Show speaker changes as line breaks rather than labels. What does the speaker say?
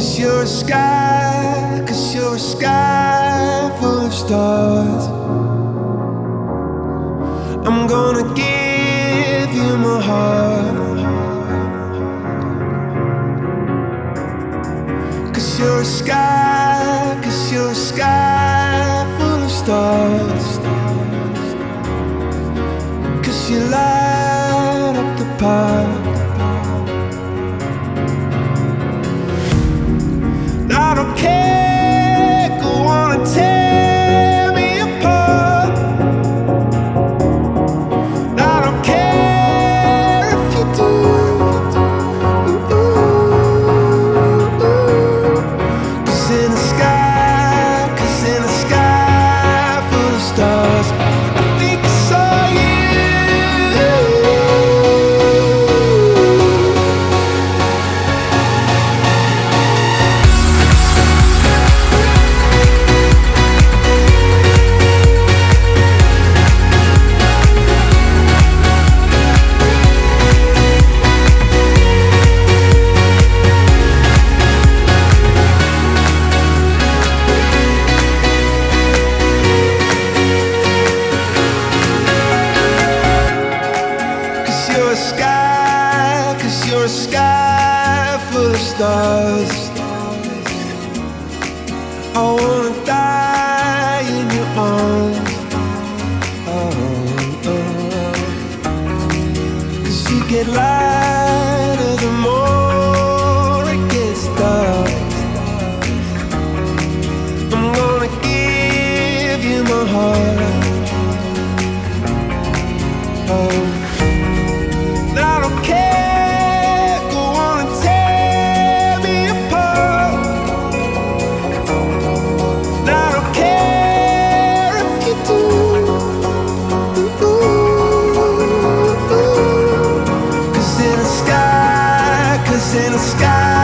you're a sky, 'cause you're a sky full of stars. I'm gonna give you my heart, 'cause you're a sky, 'cause you're a sky full of stars. 'Cause you light up the park. I don't care, go on and tear me apart. I don't care if you do. Cause in the sky full of stars, I think I saw you. You're a sky full of stars. I wanna die in your arms. Oh, oh. 'Cause you get lighter the more it gets dark. I'm gonna give you my heart. Oh, I don't care. In the sky